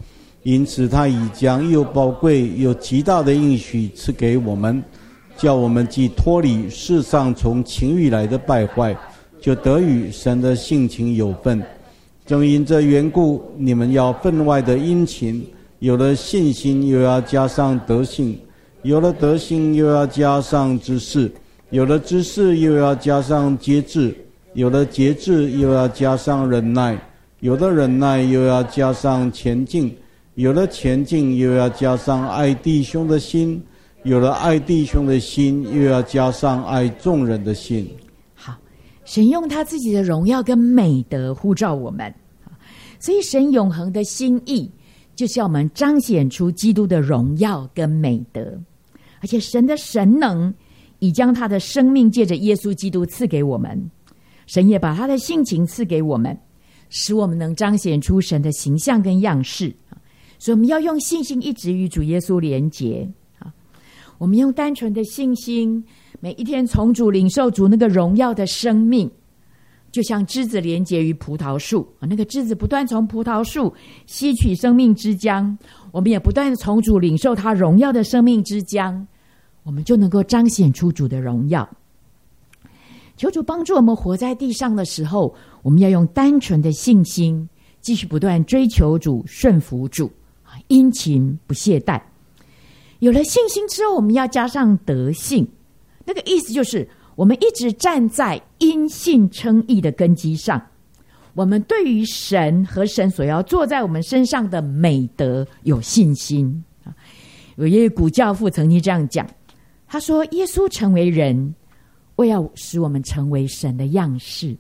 因此他已将又宝贵又极大的应许赐给我们，叫我们既脱离世上从情欲来的败坏，就得与神的性情有份。正因这缘故，你们要分外的殷勤，有了信心又要加上德行，有了德行又要加上知识，有了知识又要加上节制，有了节制又要加上忍耐，有了忍耐又要加上前进，有了前进又要加上爱弟兄的心，有了爱弟兄的心又要加上爱众人的心。 好，神用他自己的荣耀跟美德呼召我们，所以神永恒的心意就是要我们彰显出基督的荣耀跟美德。而且神的神能已将他的生命借着耶稣基督赐给我们，神也把他的性情赐给我们，使我们能彰显出神的形象跟样式。所以我们要用信心一直与主耶稣连结。我们用单纯的信心，每一天从主领受主那个荣耀的生命，就像枝子连结于葡萄树，那个枝子不断从葡萄树吸取生命之浆，我们也不断从主领受他荣耀的生命之浆，我们就能够彰显出主的荣耀。求主帮助我们活在地上的时候，我们要用单纯的信心继续不断追求主，顺服主，殷勤不懈怠。有了信心之后，我们要加上德性，那个意思就是我们一直站在因信称义的根基上，我们对于神和神所要做在我们身上的美德有信心。有一位古教父曾经这样讲，他说耶稣成为人，为要使我们成为神的样式。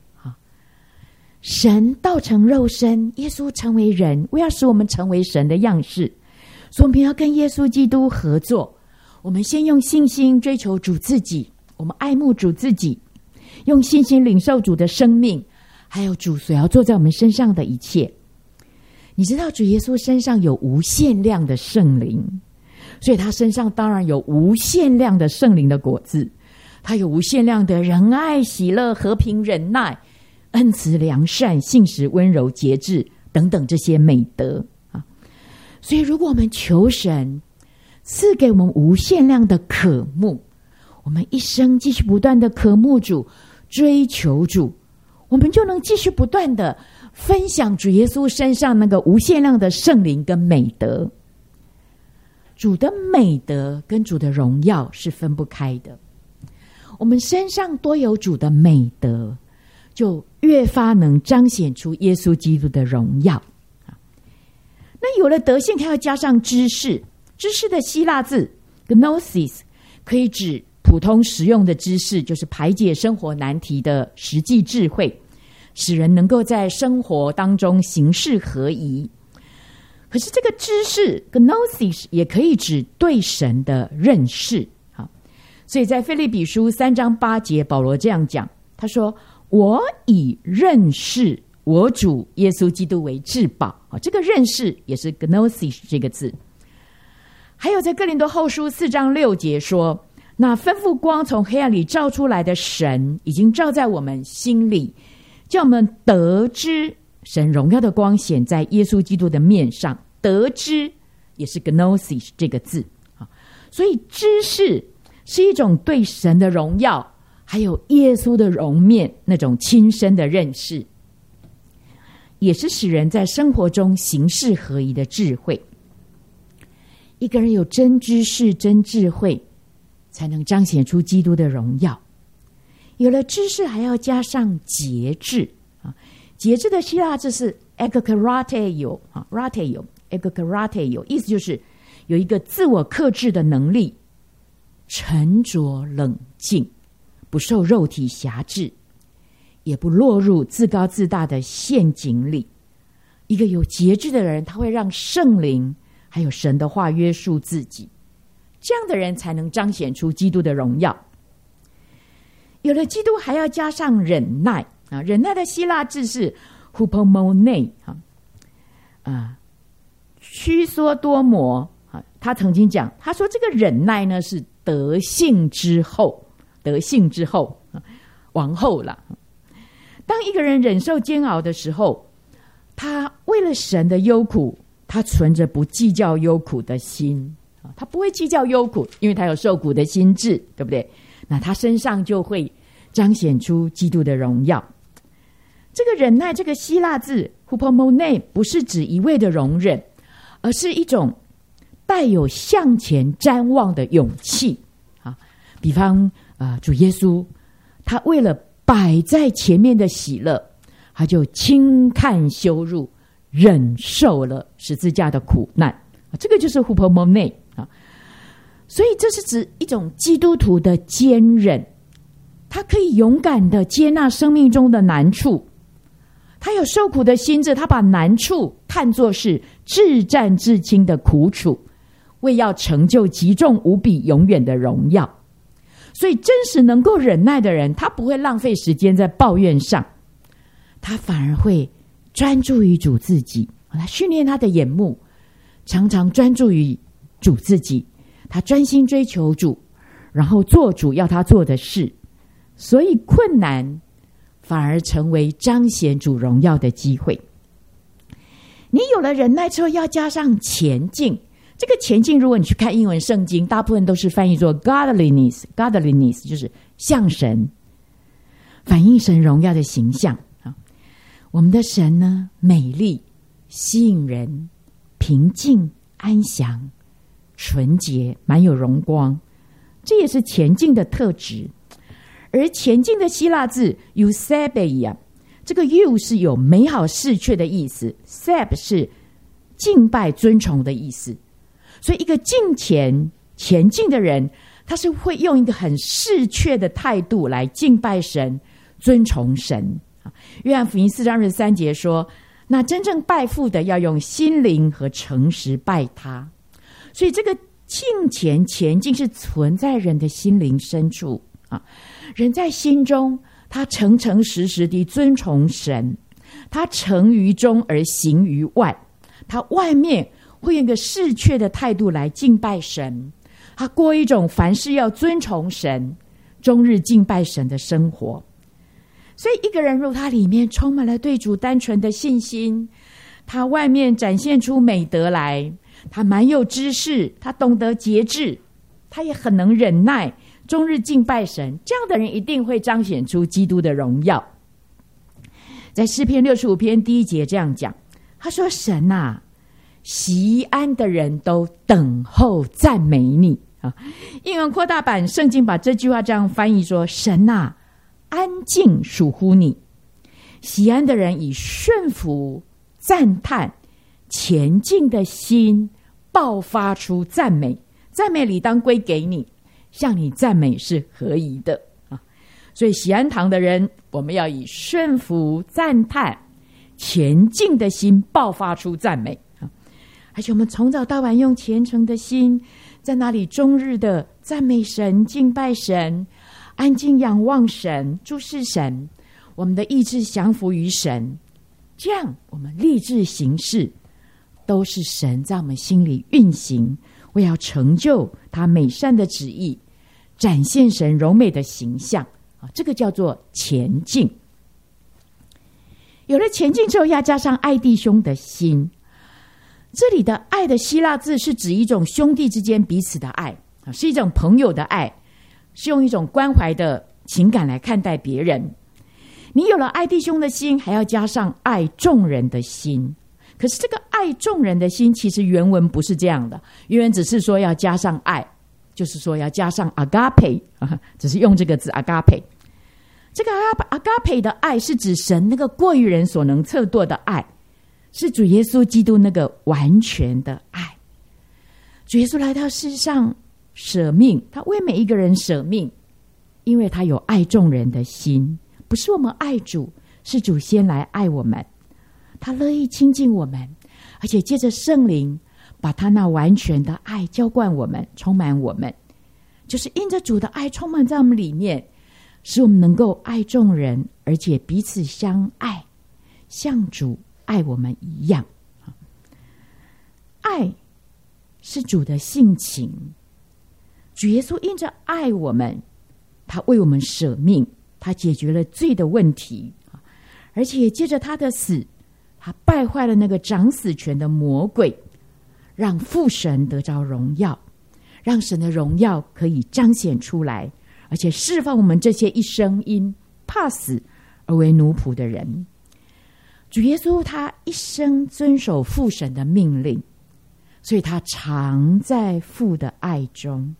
神道成肉身，耶稣成为人，为要使我们成为神的样式。所以我们要跟耶稣基督合作，我们先用信心追求主自己，我们爱慕主自己，用信心领受主的生命，还有主所要做在我们身上的一切。你知道主耶稣身上有无限量的圣灵，所以他身上当然有无限量的圣灵的果子，他有无限量的仁爱、喜乐、和平、忍耐、恩慈、良善、信实、温柔、节制等等这些美德啊。所以如果我们求神赐给我们无限量的渴慕，我们一生继续不断的渴慕主，追求主，我们就能继续不断的分享主耶稣身上那个无限量的圣灵跟美德。主的美德跟主的荣耀是分不开的，我们身上多有主的美德，就越发能彰显出耶稣基督的荣耀。那有了德性，还要加上知识。知识的希腊字 gnosis 可以指普通实用的知识，就是排解生活难题的实际智慧，使人能够在生活当中行事合宜。可是这个知识 gnosis 也可以指对神的认识。所以在腓立比书三章八节，保罗这样讲，他说我以认识我主耶稣基督为至宝。这个认识也是 gnosis 这个字。还有在哥林多后书四章六节说，那吩咐光从黑暗里照出来的神，已经照在我们心里，叫我们得知神荣耀的光显在耶稣基督的面上。得知也是 gnosis 这个字。所以知识是一种对神的荣耀还有耶稣的容面那种亲身的认识，也是使人在生活中行事合宜的智慧。一个人有真知识、真智慧，才能彰显出基督的荣耀。有了知识，还要加上节制。节制的希腊字是 egokrateo rateo egokrateo， 意思就是有一个自我克制的能力，沉着冷静，不受肉体辖制，也不落入自高自大的陷阱里。一个有节制的人，他会让圣灵还有神的话约束自己，这样的人才能彰显出基督的荣耀。有了基督，还要加上忍耐啊！忍耐的希腊字是 hupomone 啊啊，屈缩多摩啊。他曾经讲，他说这个忍耐呢是德性之后，德性之后啊，王后了。当一个人忍受煎熬的时候，他为了神的忧苦， 他存着不计较忧苦的心，他不会计较忧苦，因为他有受苦的心志，对不对？那他身上就会彰显出基督的荣耀。这个忍耐，这个希腊字 hupomone 不是指一味的容忍，而是一种带有向前瞻望的勇气啊。比方呃，主耶稣他为了摆在前面的喜乐，他就轻看羞辱，忍受了十字架的苦难啊，这个就是 hupomone 啊。所以这是指一种基督徒的坚忍，他可以勇敢的接纳生命中的难处，他有受苦的心志，他把难处看作是至战至轻的苦楚，为要成就极重无比永远的荣耀。所以真实能够忍耐的人，他不会浪费时间在抱怨上，他反而会专注于主自己，他训练他的眼目，常常专注于主自己，他专心追求主，然后做主要他做的事。所以困难反而成为彰显主荣耀的机会。你有了忍耐之后，要加上前进。这个前进，如果你去看英文圣经，大部分都是翻译作 godliness godliness 就是向神，反映神荣耀的形象。我们的神呢，美丽、吸引人、平静、安详、纯洁，满有荣光，这也是前进的特质。而前进的希腊字 eusebeia， 这个 eu 是有美好视却的意思， seb 是敬拜尊崇的意思。所以一个敬前前进的人，他是会用一个很视却的态度来敬拜神，尊崇神。约翰福音四章二十三节说，那真正拜父的要用心灵和诚实拜他。所以这个敬前前进是存在人的心灵深处啊，人在心中他诚诚实实地尊崇神，他诚于中而行于外，他外面会用一个视却的态度来敬拜神，他过一种凡事要尊崇神，终日敬拜神的生活。所以一个人如他里面充满了对主单纯的信心，他外面展现出美德来，他蛮有知识，他懂得节制，他也很能忍耐，终日敬拜神，这样的人一定会彰显出基督的荣耀。在诗篇六十五篇第一节这样讲，他说，神啊，锡安的人都等候赞美你啊。英文扩大版圣经把这句话这样翻译说，神啊，安静属乎你，锡安的人以顺服、赞叹、前进的心爆发出赞美，赞美理当归给你，向你赞美是合宜的啊。所以锡安堂的人，我们要以顺服、赞叹、前进的心爆发出赞美啊。而且我们从早到晚用虔诚的心，在那里终日的赞美神、敬拜神，安静仰望神，注视神，我们的意志降服于神，这样我们立志行事，都是神在我们心里运行，为要成就他美善的旨意，展现神柔美的形象啊，这个叫做前进。有了前进之后，要加上爱弟兄的心。这里的爱的希腊字是指一种兄弟之间彼此的爱，是一种朋友的爱，是用一种关怀的情感来看待别人。你有了爱弟兄的心，还要加上爱众人的心。可是这个爱众人的心，其实原文不是这样的，原文只是说要加上爱，就是说要加上 agape， 只是用这个字 agape。 这个 agape 的爱是指神那个过于人所能测度的爱，是主耶稣基督那个完全的爱。主耶稣来到世上舍命，他为每一个人舍命，因为他有爱众人的心，不是我们爱主，是主先来爱我们，他乐意亲近我们，而且借着圣灵把他那完全的爱浇灌我们，充满我们，就是因着主的爱充满在我们里面，使我们能够爱众人，而且彼此相爱，像主爱我们一样。爱是主的性情，主耶稣因着爱我们，他为我们舍命，他解决了罪的问题，而且借着他的死，他败坏了那个掌死权的魔鬼， 让父神得着荣耀，让神的荣耀可以彰显出来，而且释放我们这些一生因怕死而为奴仆的人。主耶稣他一生遵守父神的命令，所以他常在父的爱中，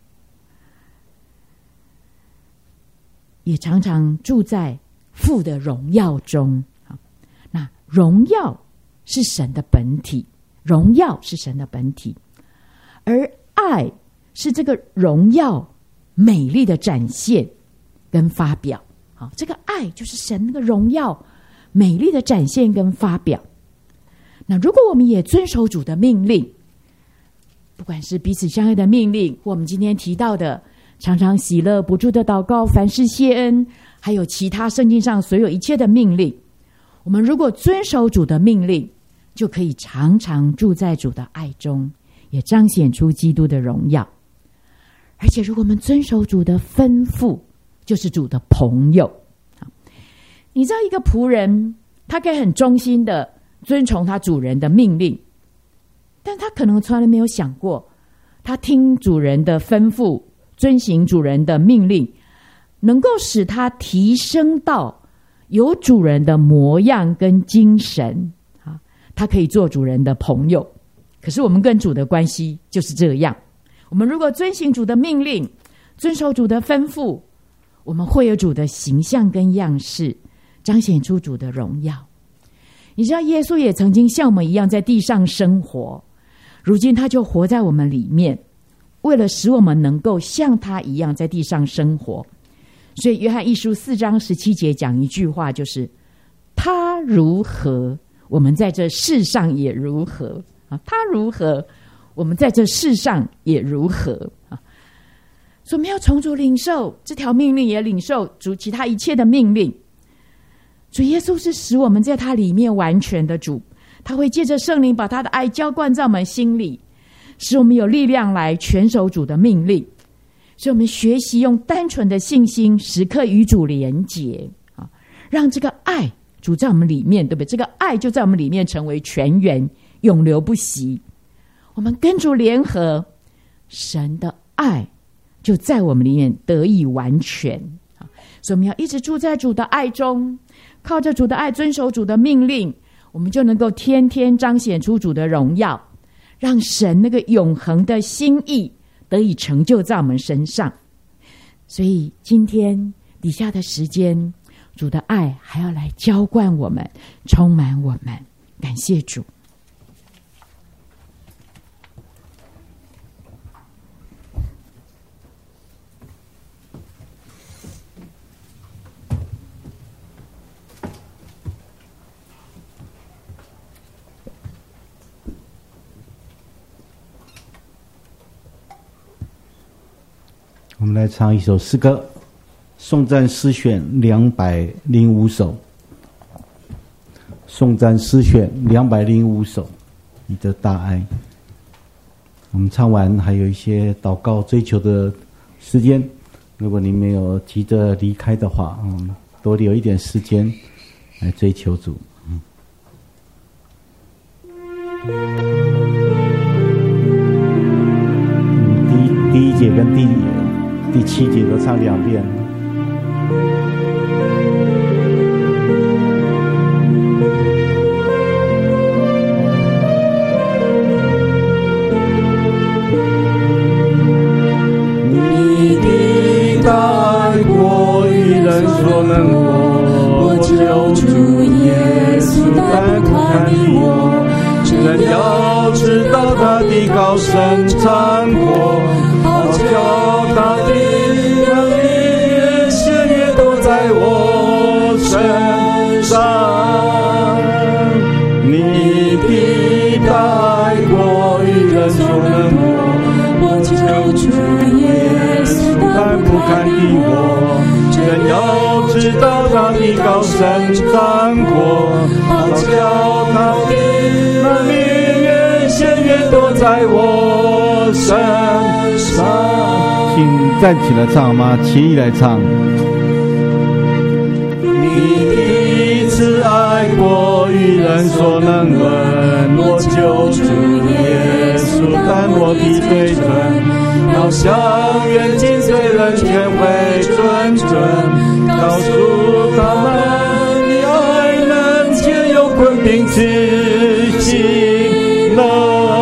也常常住在父的荣耀中。那荣耀是神的本体，荣耀是神的本体，而爱是这个荣耀美丽的展现跟发表。好，这个爱就是神那个荣耀美丽的展现跟发表。那如果我们也遵守主的命令，不管是彼此相爱的命令，或我们今天提到的常常喜乐、不住的祷告、凡事谢恩，还有其他圣经上所有一切的命令，我们如果遵守主的命令，就可以常常住在主的爱中，也彰显出基督的荣耀。而且如果我们遵守主的吩咐，就是主的朋友。你知道一个仆人，他可以很忠心的遵从他主人的命令，但他可能从来没有想过，他听主人的吩咐，遵行主人的命令，能够使他提升到有主人的模样跟精神，他可以做主人的朋友。可是我们跟主的关系就是这样，我们如果遵行主的命令，遵守主的吩咐，我们会有主的形象跟样式，彰显出主的荣耀。你知道耶稣也曾经像我们一样在地上生活，如今他就活在我们里面，为了使我们能够像他一样在地上生活。所以约翰一书四章十七节讲一句话，就是他如何，我们在这世上也如何。他如何，我们在这世上也如何。所以我们要从主领受这条命令，也领受主其他一切的命令。主耶稣是使我们在他里面完全的主，他会借着圣灵把他的爱浇灌在我们心里，使我们有力量来全守主的命令。所以我们学习用单纯的信心时刻与主连结，让这个爱主在我们里面，对不对？这个爱就在我们里面成为泉源，永流不息。我们跟主联合，神的爱就在我们里面得以完全。所以我们要一直住在主的爱中，靠着主的爱遵守主的命令，我们就能够天天彰显出主的荣耀，让神那个永恒的心意得以成就在我们身上。所以今天底下的时间，主的爱还要来浇灌我们，充满我们。感谢主。 我们来唱一首诗歌，颂赞诗选两百零五首。颂赞诗选两百零五首，你的大爱。我们唱完还有一些祷告追求的时间，如果你没有急着离开的话，嗯，多留一点时间来追求主。嗯。第第一节跟第第七节都唱两遍。 你的爱过于人所能过，我救主耶稣但不看你我，人要知道他的高深长阔，好叫他的能力越显越多在我身上。你的爱过于人所能过，我救主耶稣但不看你我，人要知道他的高深长阔，好叫他的能力越显越多在我身上。 请站起来唱吗？起立来唱。 你的慈爱过于人所能问，我救主耶稣担我的罪证，要向远近罪人全会谆谆，告诉他们你爱能解忧困病之心能，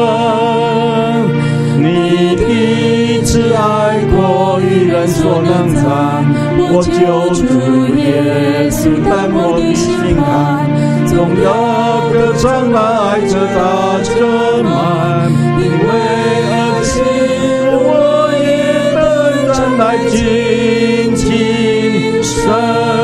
你的慈爱过于人所能赞，我救主耶稣淡漠的心坎，总要歌唱那爱这大遮满，因为恶心我也等着来亲近神。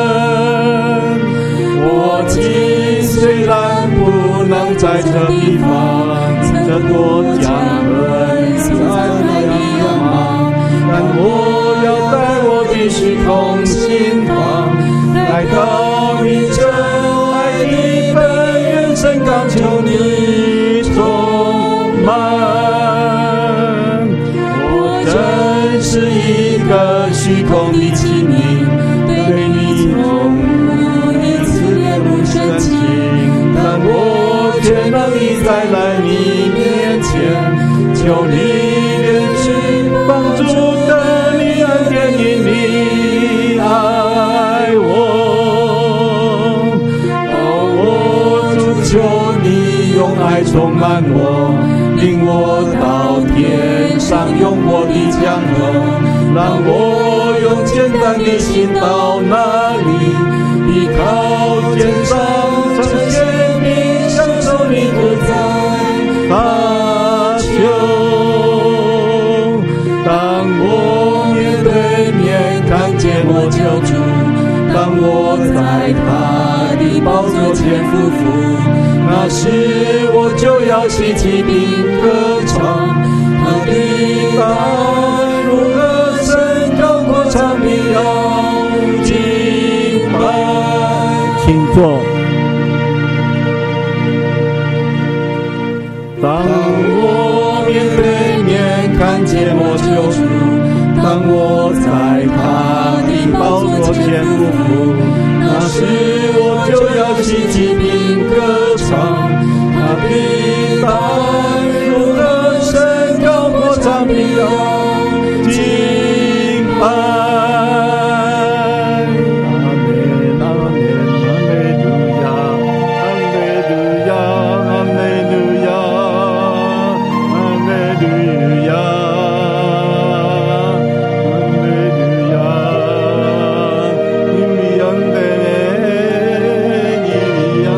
我今虽然不能在这地方这多讲恩在那样忙，但我要带我的虚空心房来到你这爱的本源，深刚求你充满。我真是一个虚空的器皿，对你从不一次恋慕深情，但我却能一再来你面前，求你怜恤帮助的你恩典，因你爱我。哦，我主求你用爱充满我，领我到天上永活的江河，让我用简单的心到那里，依靠肩上呈现你，享受你的在大求。当我面对面看见我救主，当我在他的宝座前匍匐，那时我就要起起并歌唱，他的大爱如何深高过长必要敬拜。 请坐。 当我面对面看见我救主，当我在他的宝座前匍匐，那时我就要起起并歌唱，他的大爱如何深高过长必要敬拜。 阿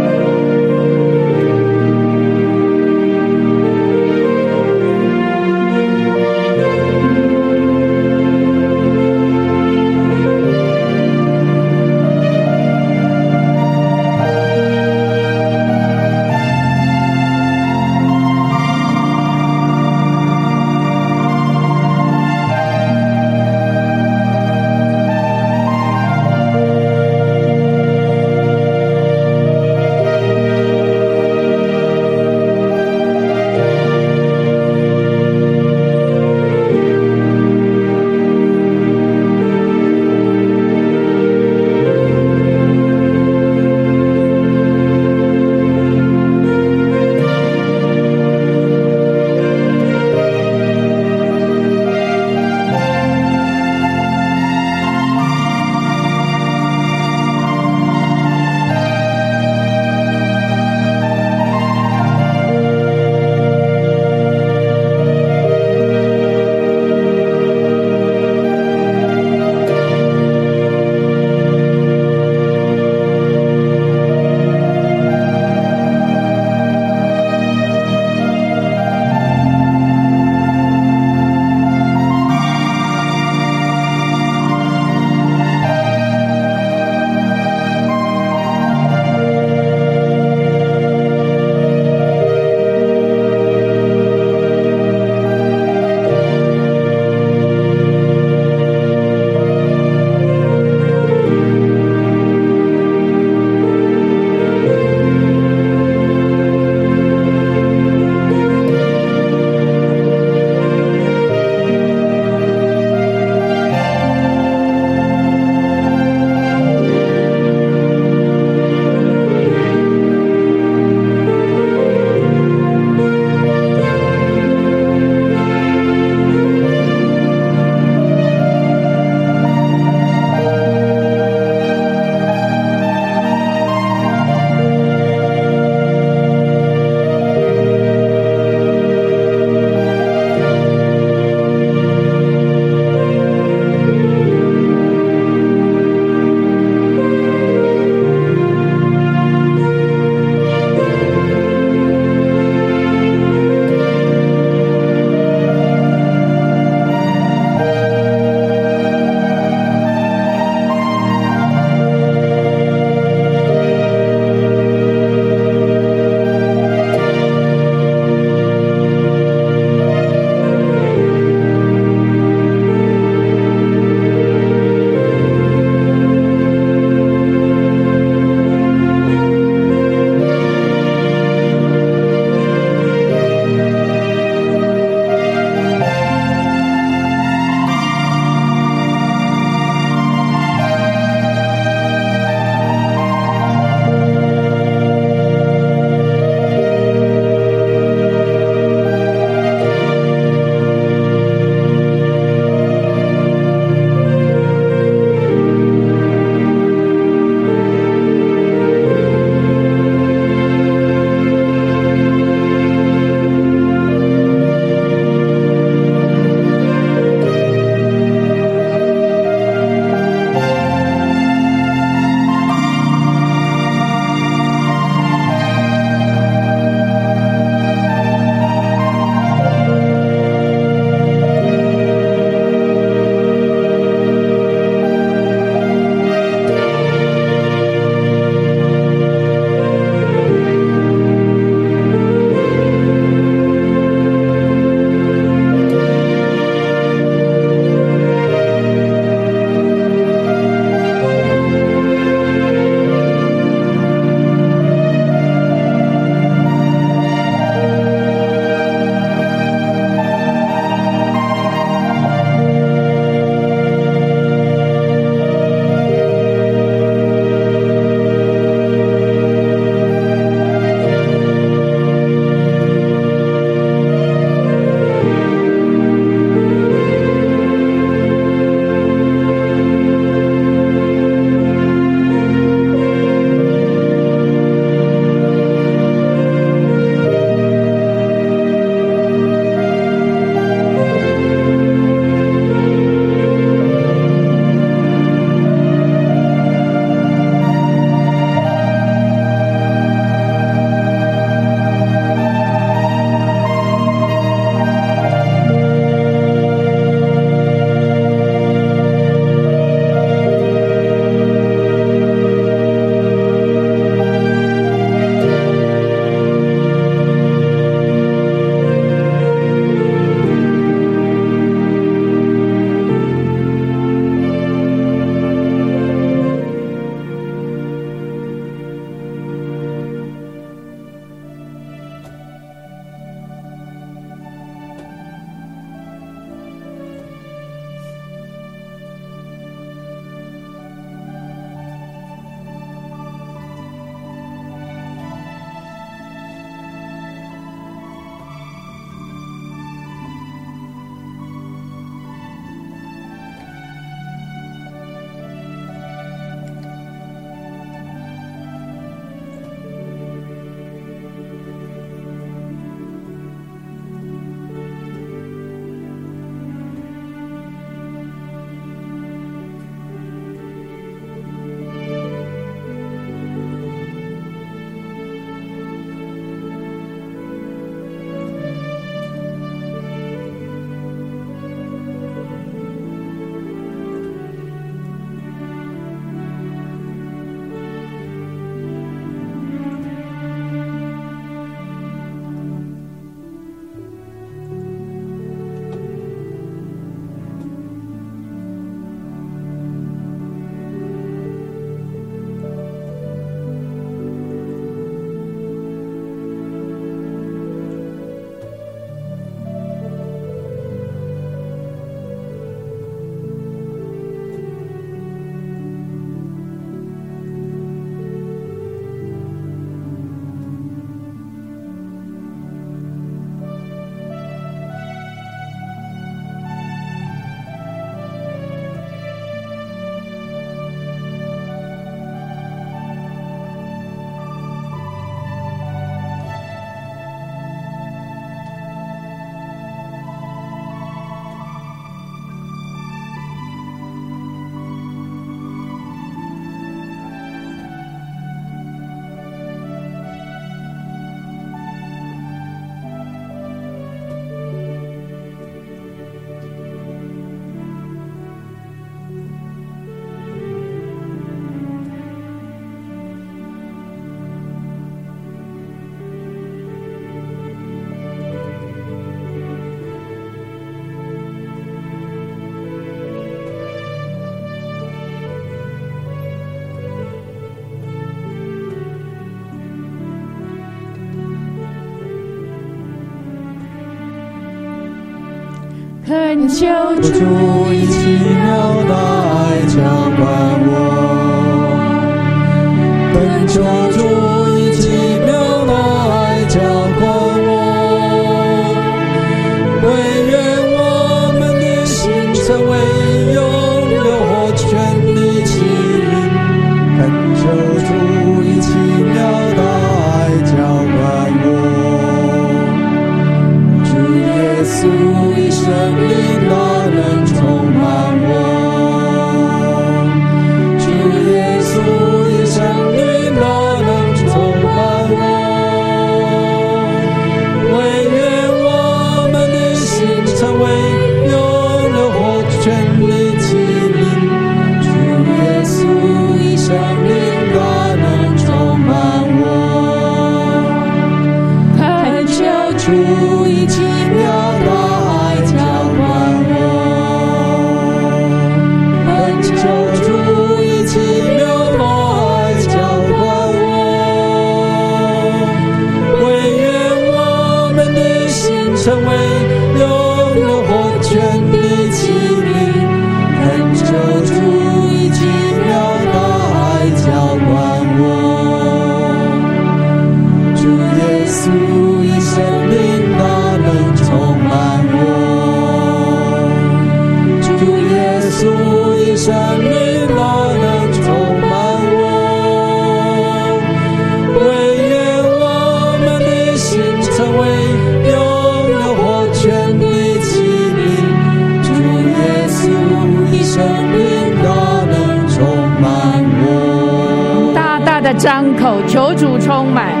恳求主以奇妙的爱浇灌我，恳求主以奇妙的爱浇灌我，惟愿我们的心成为拥有活泉的器皿，恳求主以奇妙的爱浇灌我，主耶稣以生命大能充满我，主耶稣以生命大能充满我，惟愿我们的心成为拥有活泉的器皿，主耶稣以生命大能充满我，恳求主以奇妙的爱浇灌我，恳求主以奇妙的爱浇灌我，惟愿我们的心成为拥有活泉的器皿，恳求主以奇妙的爱浇灌我，主耶稣以生命大能充满我，主耶稣以生命大能充满我，惟愿我们的心成为拥有活泉的器皿，主耶稣以生命大能充满我。 大大的张口，求主充满。